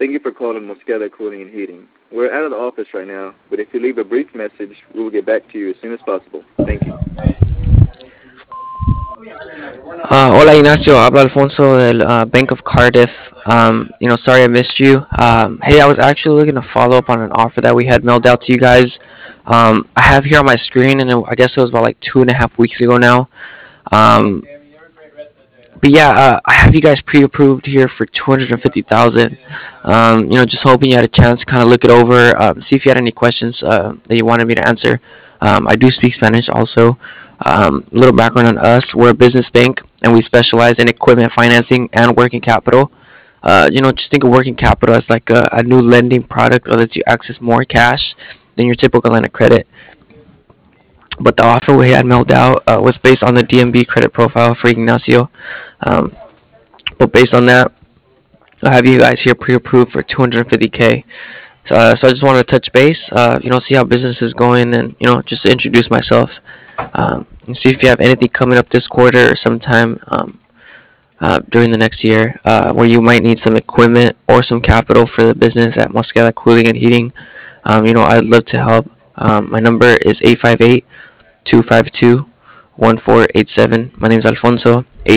Thank you for calling Mosqueda Cooling and Heating. We're out of the office right now, but if you leave a brief message, we will get back to you as soon as possible. Thank you. Hola Ignacio, habla Alfonso del Bank of Cardiff. Sorry I missed you. Hey, I was actually looking to follow up on an offer that we had mailed out to you guys. I have here on my screen, and I guess it was about like 2.5 weeks ago now. Um, but yeah, I have you guys pre-approved here for 250,000. Just hoping you had a chance to kind of look it over, see if you had any questions that you wanted me to answer. I do speak Spanish also. A little background on us: we're a business bank, and we specialize in equipment financing and working capital. Just think of working capital as like a new lending product that lets you access more cash than your typical line of credit. But the offer we had mailed out was based on the DMB credit profile for Ignacio. Um, but based on that, I have you guys here pre-approved for 250K. So I just wanted to touch base, see how business is going, and just introduce myself, and see if you have anything coming up this quarter or sometime during the next year where you might need some equipment or some capital for the business at Mosqueda Cooling and Heating. I'd love to help. My number is 858 252 1487. My name is Alfonso.